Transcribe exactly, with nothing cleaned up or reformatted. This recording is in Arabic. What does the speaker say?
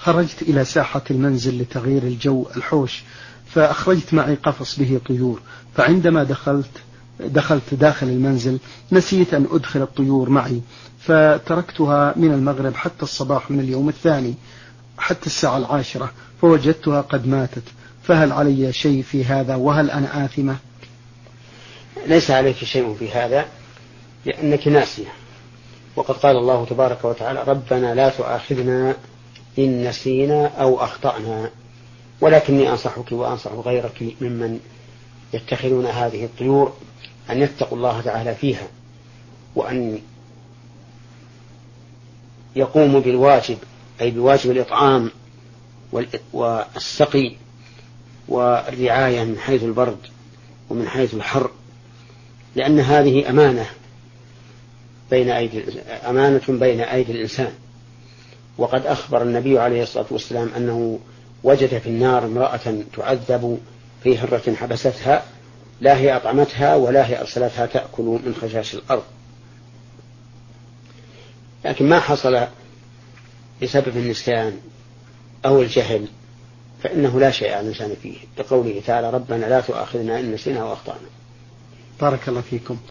خرجت إلى ساحة المنزل لتغيير الجو الحوش، فأخرجت معي قفص به طيور، فعندما دخلت دخلت داخل المنزل نسيت أن أدخل الطيور معي، فتركتها من المغرب حتى الصباح من اليوم الثاني حتى الساعة العاشرة، فوجدتها قد ماتت. فهل علي شيء في هذا، وهل أنا آثمة؟ ليس عليك شيء في هذا لأنك ناسية، وقد قال الله تبارك وتعالى: ربنا لا تؤاخذنا إن نسينا أو أخطأنا. ولكني أنصحك وأنصح غيرك ممن يتخذون هذه الطيور أن يتقوا الله تعالى فيها، وأن يقوموا بالواجب، أي بواجب الإطعام والسقي والرعاية من حيث البرد ومن حيث الحر، لأن هذه أمانة بين أيدي أمانة بين أيدي الإنسان. وقد أخبر النبي عليه الصلاة والسلام أنه وجد في النار امرأة تعذب في هرة حبستها، لا هي أطعمتها ولا هي أرسلتها تأكل من خشاش الأرض. لكن ما حصل بسبب النسيان أو الجهل فإنه لا شيء على الإنسان فيه، لقوله تعالى: ربنا لا تؤاخذنا إن نسينا وأخطأنا. بارك الله فيكم.